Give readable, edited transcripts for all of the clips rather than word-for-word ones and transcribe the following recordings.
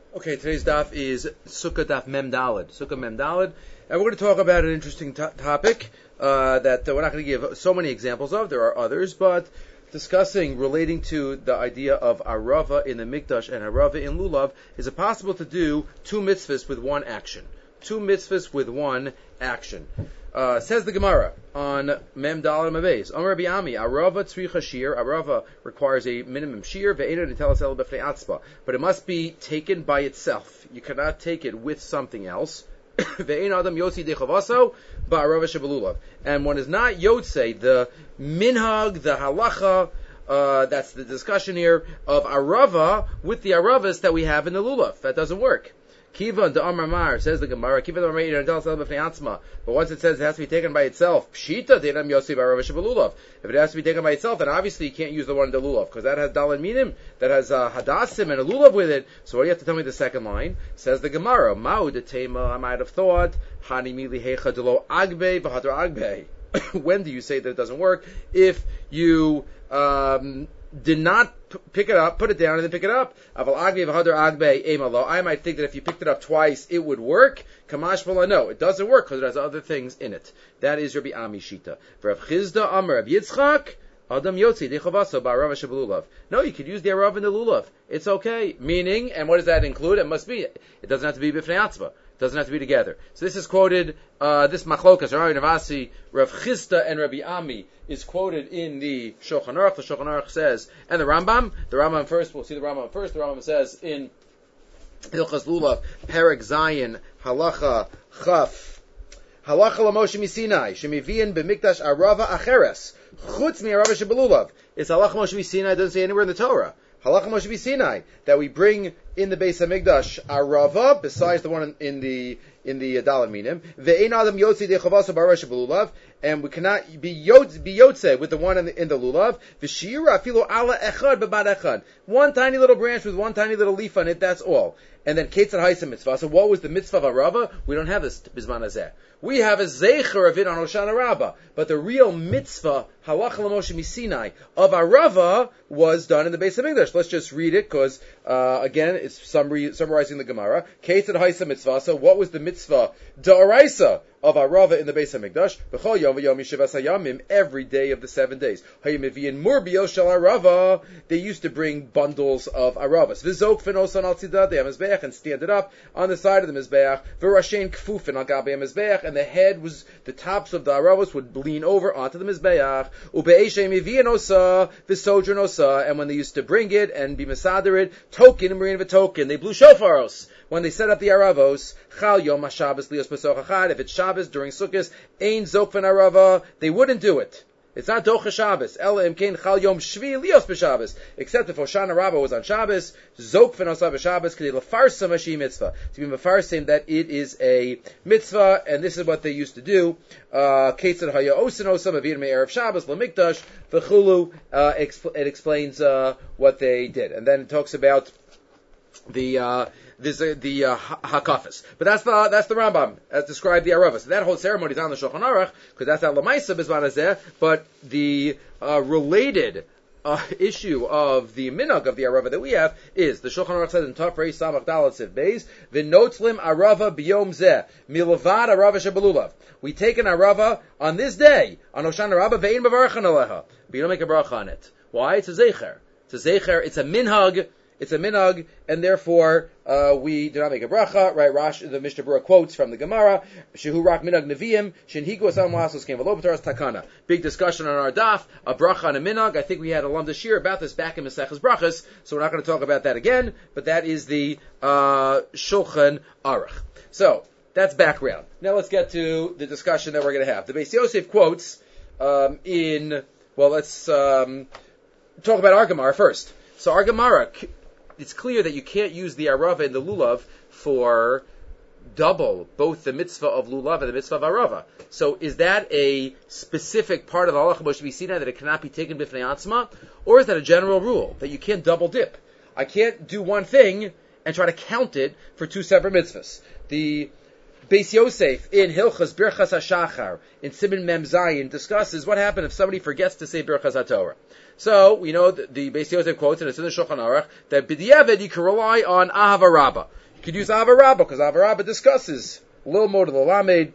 Okay, today's daf is Sukkah daf Mem Daled. Sukkah Mem Daled. And we're going to talk about an interesting topic that we're not going to give so many examples of. There are others, but discussing relating to the idea of Arava in the Mikdash and Arava in Lulav, is it possible to do two mitzvahs with one action? Two mitzvahs with one action. Says the Gemara on Mem Daled Mabez. Amar Rabbi Ami, Arava tzricha shir. Arava requires a minimum shir. Ve'ena nitelas el b'fnei atzba. But it must be taken by itself. You cannot take it with something else. Ve'ena adam yotzi dechavaso ba'arava shebelulav. And one is not yotze, the minhag, the halacha, that's the discussion here, of Arava with the Aravas that we have in the lulav. That doesn't work. Kiva de Amar Mar, says the Gemara, Kiva de Amar Mar, but once it says it has to be taken by itself, Pshita de Nam Yosef Arava Shebelulav. If it has to be taken by itself, then obviously you can't use the one in the lulav, because that has Dalan Minim, that has Hadassim and a lulav with it. So what do you have to tell me the second line? Says the Gemara, Ma'u de Tema, I might have thought, Hani Mili Hecha de Lo Agbe, V'Hadra Agbe. When do you say that it doesn't work? If you did not pick it up, put it down, and then pick it up. I might think that if you picked it up twice, it would work. Kamash v'la, no, it doesn't work because it has other things in it. That is Rabbi Ami Shita. Rav Chizda Amar Rav Yitzchak, Adam Yotzi Dechavaso Ba'arava Shebelulav. No, you could use the Arav in the lulav. It's okay. Meaning, and what does that include? It must be. It doesn't have to be b'fnei atzva. Doesn't have to be together. So this is quoted, this machlokas, Rav Navasi, Rav Chizda, and Rabbi Ami is quoted in the Shulchan Aruch. The Shulchan Aruch says, and the Rambam first, we'll see the Rambam first. The Rambam says in Hilchas Lulav, Perek Zayin, Halacha Chaf, Halacha L'Moshe Misinai, Shemivian B'Mikdash Arava Acheres, Chutz Mi Arava Shebelulav. It's Halacha Moshe Misinai, doesn't say anywhere in the Torah. Halacha Moshe Sinai, that we bring in the Beis HaMikdash Arava, besides the one in the Dalan Minim. Ve'ein Adam Yotzi Dechavaso Ba'arava Shebelulav, and we cannot be Yotze with the one in the Lulav. V'shira Afilo Ala Echad B'Bad Echad. One tiny little branch with one tiny little leaf on it, that's all. And then Ketzad Haisa Mitzvah. So what was the Mitzvah of Arava? We don't have this Bizman Hazeh. We have a Zeicher of it on Hoshana Rabbah. But the real Mitzvah, Halacha L'Moshe Misinai, of Arava was done in the Beis HaMikdash. Let's just read it, because, again, it's summarizing the Gemara. Ketzad Haisa Mitzvah. So what was the Mitzvah Da'araisa of Arava in the Beis HaMikdash? B'chol yom v'yom yishivas hayamim, every day of the 7 days. Hayimivian murbiyo shel Arava, they used to bring bundles of Aravas. V'zok fenosan al tzidah, they have Mizbeach, and stand it up on the side of the Mizbeach. V'rashen kfufin al gabi Mizbeach, and the tops of the Aravas would lean over onto the Mizbeach. Ube'eshe mivian osa, v'sodron osa, and when they used to bring it and be mesader it, token and marine v'token, they blew shofaros. When they set up the Aravos, Chal Yom HaShabbos Lios Pesach Achad, if it's Shabbos during Sukkot, Ein Zokfen Arava, they wouldn't do it. It's not Docha Shabbos. Ela Imkein Chal Yom Shvi Lios B'Shabbos. Except if Hoshana Rabbah was on Shabbos, Zokfen Osa B'Shabbos, K'dei Lefarsa Mashi Mitzvah. To be Mefarsim that it is a mitzvah, and this is what they used to do. Ketzad Haya Osin Osa, Mavir Me'erev Shabbos, Lamikdash, V'chulu, it explains what they did. And then it talks about the hakafas, but that's the Rambam as described the Arava. So that whole ceremony is on the Shulchan Aruch because that's that Lamaisa Bizman Hazeh. But the related issue of the minhag of the Arava that we have is the Shulchan Aruch says in Tafrei Samach Dalet Siv Beis v'notzlim Arava b'yom zeh milavad Arava shebelulav. We take an Arava on this day on Hoshana Rabbah ve'in mevarachan aleha, but you don't make a bracha on it. Why? It's a zeicher. It's a minhag. It's a minhag, and therefore we do not make a bracha. Right? The Mishnah Berurah quotes from the Gemara: "Shehu rak minhag neviim shenhigu asam lasos came v'lo takana." Big discussion on our daf, a bracha on a minhag. I think we had a lumda shir about this back in Maseches Brachas, so we're not going to talk about that again. But that is the Shulchan Aruch. So that's background. Now let's get to the discussion that we're going to have. The Beis Yosef quotes let's talk about our Gemara first. So our Gemara, it's clear that you can't use the Arava and the Lulav for double both the mitzvah of Lulav and the mitzvah of Arava. So is that a specific part of the Halacha Moshe Sinai that it cannot be taken b'fnei atzma? Or is that a general rule that you can't double dip? I can't do one thing and try to count it for two separate mitzvahs. The Beis Yosef in Hilchas Birchas HaShachar in Siman Mem Zayin discusses what happens if somebody forgets to say Birchas HaTorah. So, we know the Beis Yosef quotes, and it's in the Shulchan Aruch, that B'diavad you can rely on Ahava Rabbah. You could use Ahava Rabbah, because Ahava Rabbah discusses Lil Mod L'Lamed,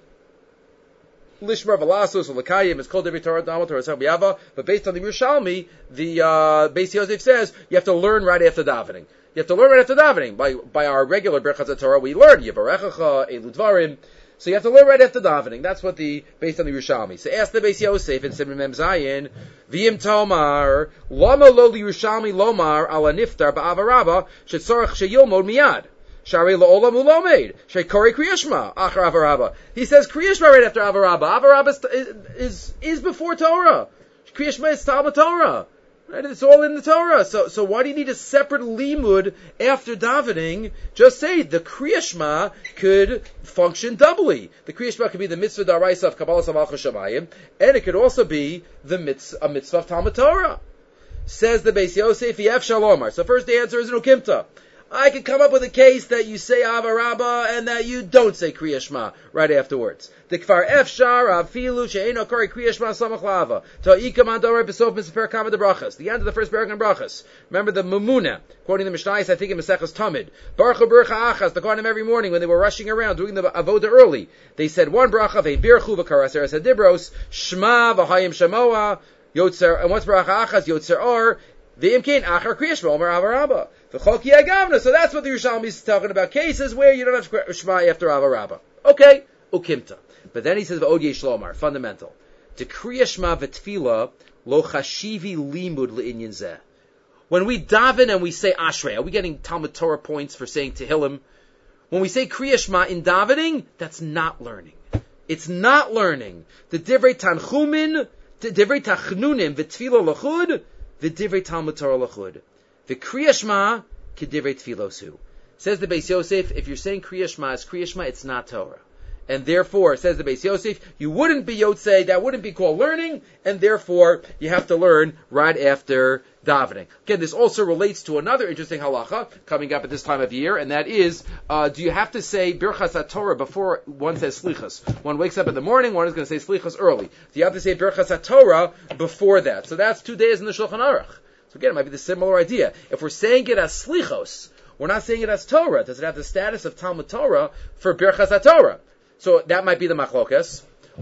Lishmar Velasos L'Kayim is called every Torah Damal Torah Sabiyava, but based on the Yerushalmi, the Beis Yosef says you have to learn right after davening. You have to learn right after davening. By our regular Birchas Torah, we learn Yivarechacha, Elu Dvarim. So you have to learn right after davening. That's what based on the Yerushalmi. So ask the Beis Yosef in Siman Mem Zayin, V'im Tomar, Lama lo Yerushalmi lomar ala niftar ba'ava Rabbah, shetzorach sheyilmod miyad. Shari la'olam ulomed. Shekori kriyashma achar avarabba. He says kriyashma right after avarabba. Avarabba is before Torah. Kriyashma is Talmud Torah. Right? It's all in the Torah. So why do you need a separate limud after davening? Just say the kriyashma could function doubly. The kriyashma could be the mitzvah daraisa of Kabbalah Malchus Shamayim, and it could also be a mitzvah of Talmud Torah. Says the Beis Yosef, Yef Shalomar. So first the answer is no kimta. I could come up with a case that you say Ahava Rabbah and that you don't say Kriya Shema right afterwards. The Kfar Efshar Afilu She'eno Kori Kriya Shema Samach Lava Ta'ika Mandore Besof Mitzvah Kama de Brachas. The end of the first paragraph in Brachas. Remember the Mamuna, quoting the Mishnayos, I think in Maseches Tamid. Baruch Bercha Achas, the Kohanim every morning when they were rushing around doing the Avoda early, they said one bracha Ve'birchu V'Karaser Sadibros Shema V'Hayim Shemoa Yotzer, and what's Bracha Achas Yotzer Or V'Imkein Achar Kriya Shema Omer Ahava Rabbah. So that's what the Yerushalmi is talking about, cases where you don't have Shema after Ahava Rabbah. Okay, ukimta. But then he says, V'od yesh lomar, fundamental. To Kriya Shema v'tfila, lo chashivi limud le'inyan zeh. When we daven and we say Ashrei, are we getting Talmud Torah points for saying Tehillim? When we say Kriya Shema in davening, that's not learning. It's not learning. The Divrei Tanchumin, the Divrei Tachnunim, v'tfila l'chud, v'divrei Talmud Torah l'chud. The Kriya Shema k'divrei tfilosu. Says the Beis Yosef, if you're saying Kriya Shema as Kriya Shema, it's not Torah. And therefore, says the Beis Yosef, you wouldn't be Yotzei, that wouldn't be called learning, and therefore, you have to learn right after davening. Again, this also relates to another interesting halacha coming up at this time of year, and that is, do you have to say Birchas HaTorah before one says Slichas? One wakes up in the morning, one is going to say Slichas early. Do you have to say Birchas HaTorah before that? So that's 2 days in the Shulchan Aruch. So again, it might be the similar idea. If we're saying it as Slichos, we're not saying it as Torah. Does it have the status of Talmud Torah for Birchas HaTorah? So that might be the machlokas.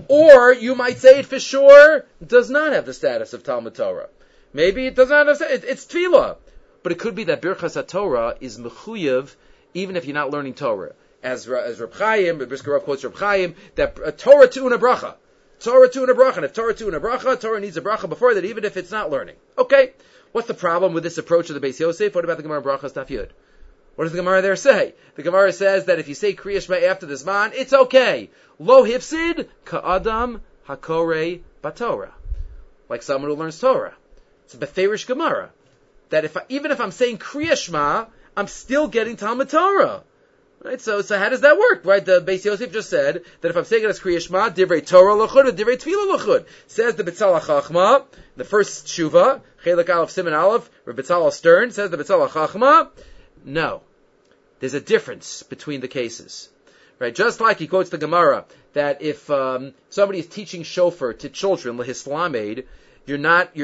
Or you might say it for sure does not have the status of Talmud Torah. Maybe it does not have, it's Tefillah. But it could be that Birchas HaTorah is mechuyev even if you're not learning Torah. As Reb Chaim, Brisker Rav quotes Reb Chaim, that Torah tu'una bracha. Torah tu'una bracha. And if Torah tu'una bracha, Torah needs a bracha before that, even if it's not learning. Okay. What's the problem with this approach of the Beis Yosef? What about the Gemara Brachas Daf Yud? What does the Gemara there say? The Gemara says that if you say Kriya Shema after the Zman, it's okay. Lo hifsid ka'adam hakore batorah. Like someone who learns Torah. It's a Beferish Gemara. That even if I'm saying Kriya Shema, I'm still getting Talmud Torah. Right? So how does that work? Right? The Beis Yosef just said that if I'm saying it as Kriya Shema, Divrei Torah l'chud, or Divrei Tefillah l'chud. Says the Betzalel Chachma, the first Shuvah, Chelik Aleph Siman Aleph, or Betzalel Stern, says the Betzalel Chachma, no. There's a difference between the cases. Right? Just like he quotes the Gemara, that if somebody is teaching shofar to children, lehislamed, you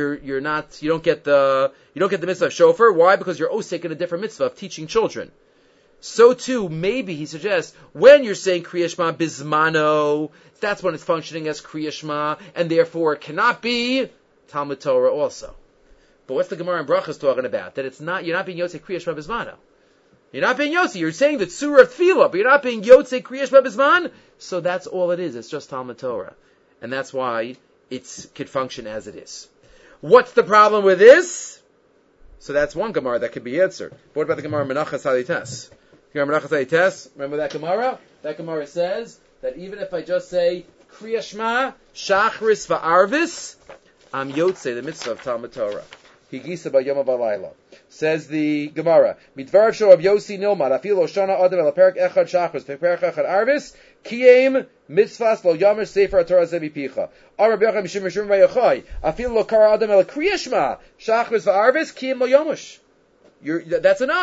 don't get the mitzvah of shofar. Why? Because you're osek in a different mitzvah of teaching children. So too, maybe he suggests, when you're saying Kriya Shema bismano, that's when it's functioning as Kriya Shema, and therefore it cannot be Talmud Torah also. But what's the Gemara in Brachas talking about? That you're not being Yotzei Kriya Shema bismano. You're not being Yotze. You're saying the Tzura of Tefillah, but you're not being Yotzei Kriya Shema bisman. So that's all it is. It's just Talmud Torah. And that's why it could function as it is. What's the problem with this? So that's one Gemara that could be answered. But what about the Gemara Menachas Halites? Gemara Menachas Halites, remember that Gemara? That Gemara says that even if I just say Kriya Shema, Shachris va'arvis, I'm Yotzei, the mitzvah of Talmud Torah. Higisa b'yom v'layla. Says the Gemara, Midvarav Shor of Yossi Nilmad, Afilo Shana Adam El Perak Echad Shachris, Perak Echad Arvis, Kiyem Mitzvahs Lo Yomer Sefer Torah Zebi Picha. Arab Yochai Mishim Mishim Vayachai, Afilo Kara Adam El Kriya Shema, Shachris v'Arvis, Kiyem Lo Yomush. That's enough.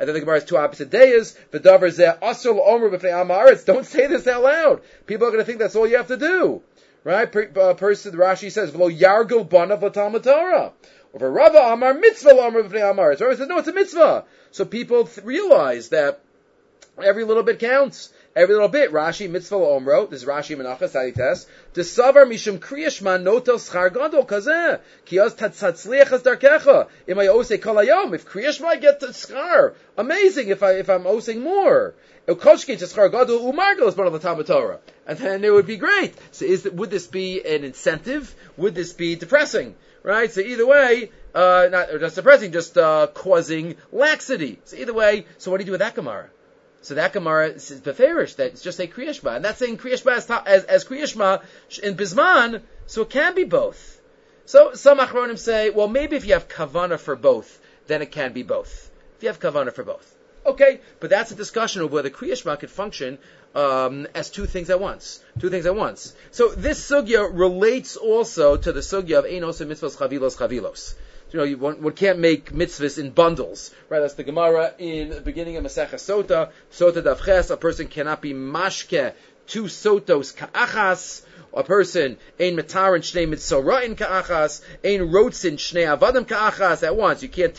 And then the Gemara has two opposite days. V'davar zeh asur l'omer b'fnei am haaretz. Don't say this out loud. People are going to think that's all you have to do. Right? Person, Rashi says, v'lo yargul banav l'talmud Torah. Or for Rava Amar mitzvah l'omer b'fnei am haaretz. Rava says, no, it's a mitzvah. So people realize that every little bit counts. Every little bit. Rashi mitzvah l'omro. This is Rashi Menachas Sadites. Desavar mishum kriyashman notel schar gadol kazeh. Ki az tatzliach as darkecha. Im I osei kol hayom. If kriyashma I get the schar. Amazing if I'm osing more. Ukoshki to schar gadol umargel is one of the Talmud Torah. And then it would be great. So would this be an incentive? Would this be depressing? Right? So either way, not just depressing, just causing laxity. So either way, so what do you do with that Gemara? So that Gemara is beferish, that it's just a Kriyashma. And that's saying Kriyashma as Kriyashma in Bisman, so it can be both. So some Achronim say, well, maybe if you have Kavana for both, then it can be both. If you have Kavana for both. Okay, but that's a discussion of whether Kriyashma could function as two things at once. So this sugya relates also to the sugya of Einos and Mitzvos Chavilos. One can't make mitzvahs in bundles, right? That's the Gemara in the beginning of Masechah Sota Davches. A person cannot be mashke two sotos ka'achas. A person ein matarin shnei mitzora'in ka'achas, ein rotzin shnei avadim ka'achas at once. You can't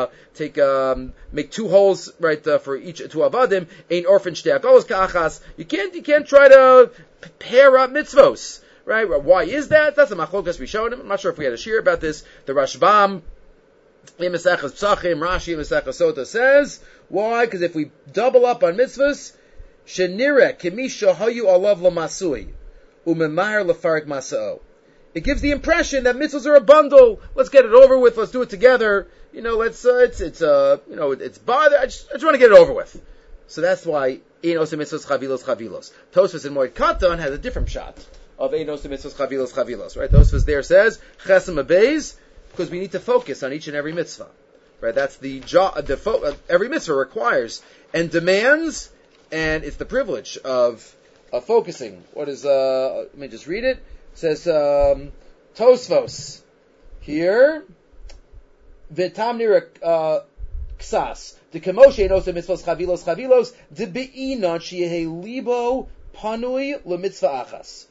make two holes right for each two avadim. Ein orphan shnei agolos ka'achas. You can't try to pair up mitzvos. Right? Why is that? That's a machlokas we showed him. I'm not sure if we had a shir about this. The Rashbam in Masechas Psachim, Rashi in Masechas Sota says, why? Because if we double up on mitzvahs, shenire kimisha hayu alav lamasui umemahar lefarik masao. It gives the impression that mitzvahs are a bundle. Let's get it over with. Let's do it together. It's bother. I just want to get it over with. So that's why Einos mitzvahs chavilos. Tosfos in Moed Katan has a different shot of Einos mitzvahs chavilos. Right? Tosfos there says chesem abeis, because we need to focus on each and every mitzvah. Right? That's the job. Every mitzvah requires and demands, and it's the privilege of focusing. What is? Let me just read it. It says Tosfos here. V'tam nira ksas. The kemoshe Einos mitzvahs chavilos. De beinon sheyehe libo panui lemitzvah achas.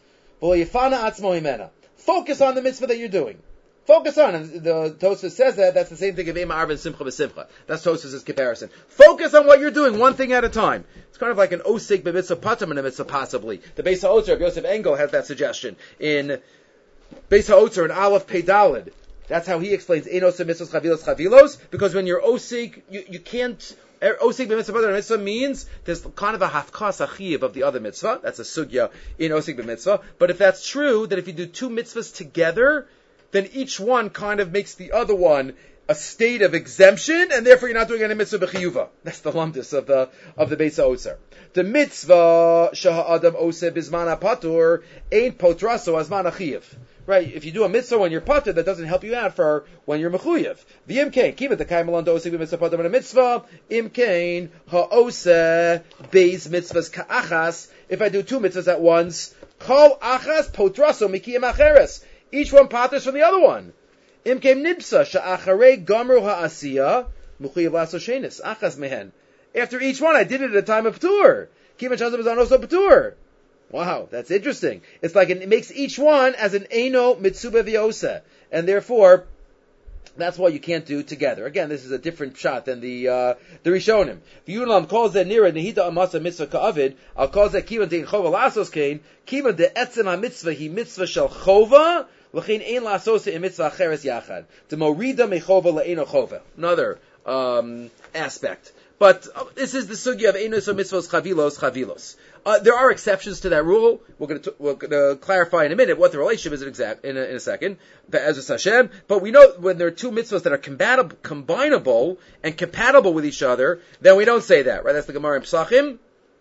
Focus on the mitzvah that you're doing. Focus on, and the Tosfos says that's the same thing of Ema Arvin Simcha B'Simcha. That's Tosfos' comparison. Focus on what you're doing, one thing at a time. It's kind of like an Osik B'Mitzvah Patam and a Mitzvah possibly. The Beis HaOtzer of Yosef Engel has that suggestion. In Beis HaOtzer in Aleph Pei Daled, that's how he explains Einos Mitzvahs Chavilos, because when you're Osik, you can't. Osik b'mitzvah and mitzvah means there's kind of a hafkas achiv of the other mitzvah. That's a sugya in osik b'mitzvah. But if that's true, that if you do two mitzvahs together, then each one kind of makes the other one a state of exemption, and therefore you're not doing any mitzvah b'chiyuva. That's the lumdus of the Beis HaOtzer. The mitzvah sheha adam oseh bizman hapatur ain't potraso azman achiv. Right, if you do a mitzvah when you're patur, that doesn't help you out for when you're mechuyev. The imkain, keep it the kaim alon oseh b'mitzvah patur and a mitzvah. Imkain ha'oseh beis mitzvahs ka'achas. If I do two mitzvahs at once, kol achas potraso mikiyim acheres. Each one paters from the other one. Imkain nibsa sha'acharei gamru ha'asiya mechuyev laso shenis achas mehen. After each one, I did it at a time of patur. Kivan shazam is also patur. Wow, that's interesting. It's like it makes each one as an Eino Mitsuba V'Yosa. And therefore, that's why you can't do together. Again, this is a different shot than the Rishonim. V'Yulam calls that Nira Nehida Amasa Mitzvah Ka'avid. I'll call that Kivan Dein Chova Lasos Kain. Kivan De Etzem HaMitzvah Hi Mitzvah Shel Chova. L'chein Ein Lasos In Mitzvah Acheres Yachad. De Morida Mechova La'Eino Chova. Another aspect. But this is the sugya of Einos Mitzvos Chavilos. There are exceptions to that rule. We're going to clarify in a minute what the relationship is in a second. As Hashem, but we know when there are two mitzvahs that are combinable and compatible with each other, then we don't say that. Right? That's the Gemara in Psachim,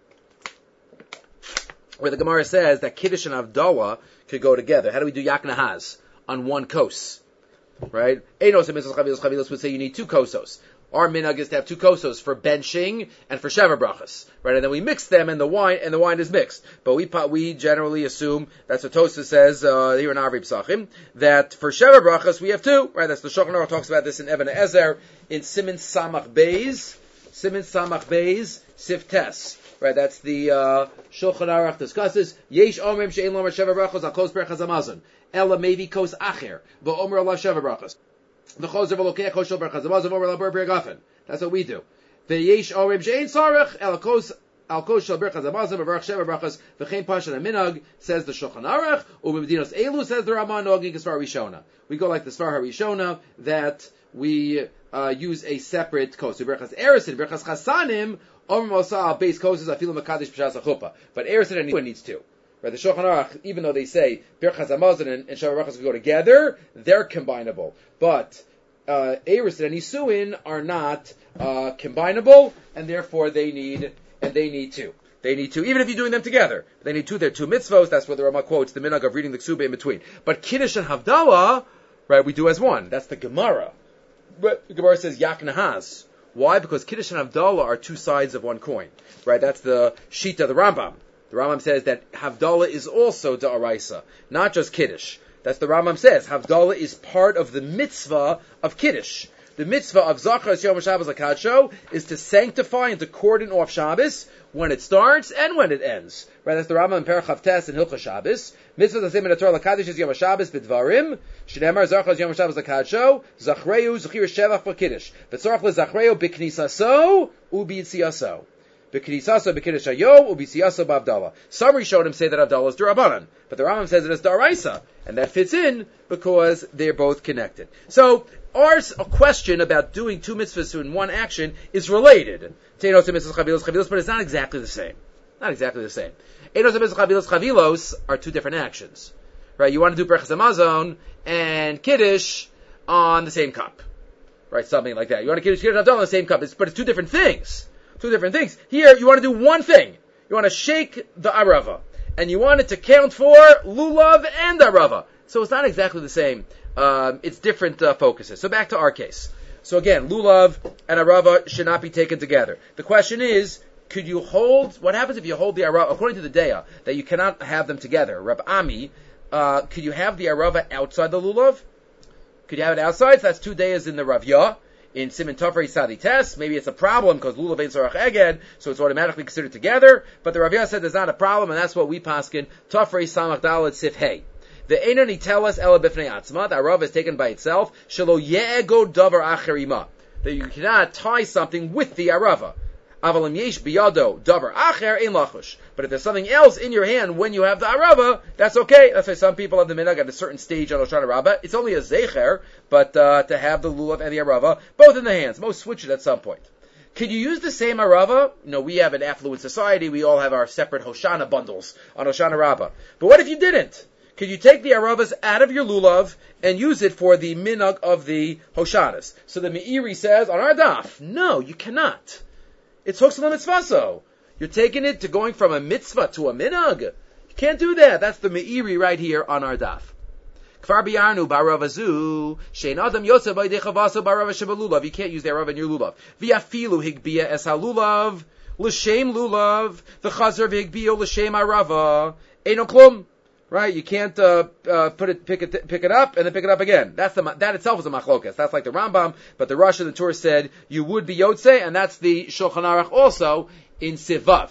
where the Gemara says that Kiddush and Havdalah could go together. How do we do Yak Nahaz on one kos? Right? Einos Mitzvos Chavilos would say you need two kosos. Our minhag is to have two kosos for benching and for shever brachas, right? And then we mix them, and the wine is mixed. But we generally assume that's what Tosfos says here in Arvi Psachim, that for shever brachas we have two, right? That's the Shulchan Aruch talks about this in Even Ezer in Siman Samach Beis. Simin Samach Beis Siftes. Right, that's the Shulchan Aruch discusses. Yesh Omrim She'en Lomer Sheva Brachos Al Kos Berachas Hamazon. Ela Mevi Kos Acher. V'Omer Allah Sheva Brachos. V'Chozer V'Lokeh Kos Shel Berachas Hamazon. V'Omer Allah Ber Gafen. That's what we do. V'Yesh Omrim She'en Sarech. Ela Kos Al Kos Shel Berachas Hamazon. V'Barach Sheva Brachos. V'Chein Pasha Minag says the Shulchan Aruch. U'B'Medinos Elu says the Ramah Nogin Kesvar Rishona. We go like the Svar HaRishona that we use a separate kos. Berachas Eresin, Berachas Chasanim. But Eresin anyone needs two. Right? The Shulchan Aruch, even though they say Birchas Hamazon and Sheva Brachos go together, they're combinable. But Eresin and Isuin are not combinable, and therefore they need two. They need two, even if you're doing them together. They need two. They're two mitzvos. That's where the Ramah quotes the minhag of reading the Ksubah in between. But Kiddush and Havdalah, right? We do as one. That's the Gemara. But the Gemara says Yak Nahas. Why? Because Kiddush and Havdalah are two sides of one coin. Right? That's the Shita of the Rambam. The Rambam says that Havdalah is also Da'araisa, not just Kiddush. That's the Rambam says. Havdalah is part of the mitzvah of Kiddush. The mitzvah of Zachar Yom Shabbos Lakadsho is to sanctify and to cordon off Shabbos when it starts and when it ends. Right? That's the Rambam in Perach Chavtes and Hilchos Shabbos. Mitzvah Zasim in the Torah Lakadosh is Yom Shabbos b'dvarim. Shneimar Zachar Yom Shabbos Lakadsho. Zachreu Zechir Shevach b'Kiddush. V'tzorach leZachreu b'Knisaso u'B'Yitziaso. B'Knisaso b'Kiddush Hayom u'B'Yitziaso b'Avdalah. Some Rishonim say that Avdalah is D'Rabbanan, but the Rambam says it is D'Oraisa, and that fits in because they're both connected. So our question about doing two mitzvahs in one action is related. But it's not exactly the same. Not exactly the same. Chavilos are two different actions. Right? You want to do Berachas Hamazon and Kiddush on the same cup. Right? Something like that. You want to Kiddush Havdalah on the same cup. But it's two different things. Two different things. Here, you want to do one thing. You want to shake the Arava. And you want it to count for Lulav and Arava. So it's not exactly the same. It's different focuses. So back to our case. So again, Lulav and Arava should not be taken together. The question is, could you hold, what happens if you hold the Arava, according to the Deya, that you cannot have them together, Rab Ami, could you have the Arava outside the Lulav? Could you have it outside? So that's 2 Deyas in the Ravya, in Siman Tofrei Sadi Tes. Maybe it's a problem because Lulav ain't Sarach Eged, so it's automatically considered together. But the Ravya said there's not a problem, and that's what we paskin, Tofrei Samach Dalet Sif Hey. The Einani tell us Ela Bifnei Atzma, the Arava is taken by itself, Shelo Ye'ego Davar Acherima, that you cannot tie something with the Arava. Avalim Yesh Biyado Davar Acher Ein Lachush. But if there's something else in your hand when you have the Arava, that's okay. That's why some people have the minhag at a certain stage on Hoshana Rabbah. It's only a Zecher, but to have the Lulav and the Arava, both in the hands. Most switch it at some point. Could you use the same Arava? You know, we have an affluent society, we all have our separate Hoshana bundles on Hoshana Rabbah. But what if you didn't? Could you take the Aravas out of your Lulav and use it for the minhag of the Hoshanas? So the Meiri says on our daf, no, you cannot. It's Huksal Mitzvaso. You're taking it to going from a mitzvah to a minhag. You can't do that. That's the Meiri right here on our daf. Kfar biyarnu baravazu shein adam yotze b'ydechavaso barava shebelulav. You can't use the Arava in your Lulav. V'yafilu higbia es halulav l'shem Lulav v'chazer v'higbio l'shem Arava eino klum. Right, you can't pick it up and then pick it up again. That itself is a machlokas. That's like the Rambam, but the Rosh and the Tur said you would be yotze, and that's the Shulchan Aruch also in Sivav.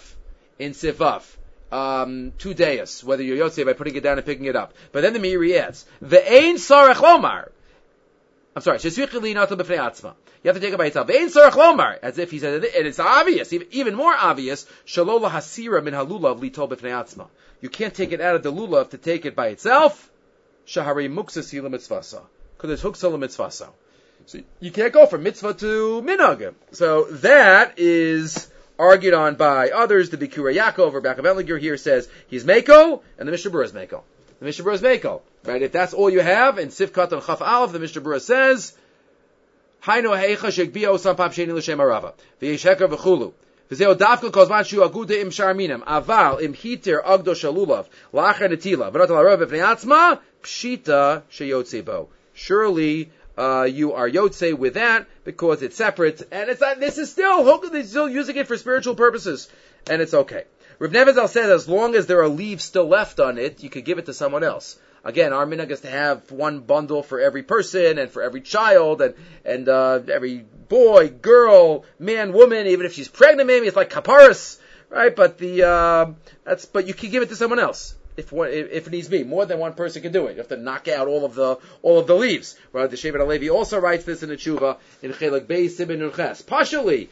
2 Deyas, whether you're yotze by putting it down and picking it up. But then the Meiri adds, ve'ein sarach lomar. I'm sorry, shesvichli nato b'fnei atzma. You have to take it by itself. Ve'ein sarach lomar, as if he said, and it's obvious, even more obvious, shalola hasira min halulav litol b'fnei atzma. You can't take it out of the lulav to take it by itself. Shahari muksasi l'mitzvasa, because it's huksa l'mitzvasa. So you can't go from mitzvah to minhag. So that is argued on by others. The Bikura Yaakov or Bakav Eliger here says he's Meko, and the Mishnah Berurah is Meko. The Mishnah Berurah is Meko, right? If that's all you have in Sifkat and Chaf Aleph, the Mishnah Berurah says, Hainu heicha shegbio sam pam sheni l'shem Arava v'yesh heker v'chulu. V'zeo dafka kozman shu aguda im sharminam aval im hiter agdo shalulav la'acher netila v'not al-Arava b'fnei atzma pshita sheyotze bo. Surely you are yotze with that because it's separate, and it's not, this is still using it for spiritual purposes, and it's okay. Rav Nevezal said as long as there are leaves still left on it, you could give it to someone else. Again, our minhag is to have one bundle for every person and for every child and every boy, girl, man, woman, even if she's pregnant, maybe it's like kaparis, right? But but you can give it to someone else. If it needs be, more than one person can do it. You have to knock out all of the leaves. Right? The Shevet HaLevi also writes this in the Tshuva in Chelek Beis Siman Nun Ches. Partially,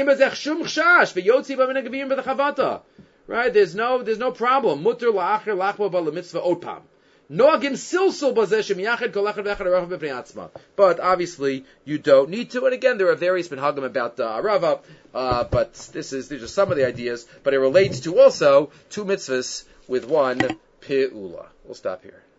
right? There's no problem. Mutter la'acher lachma b'lemitzvah otpam. Noagim silsul bazeh shemiyached kol echad v'echad arav b'pnei atzma. But obviously you don't need to. And again, there are various minhagim about arava. But these are some of the ideas. But it relates to also two mitzvahs with one pe'ula. We'll stop here.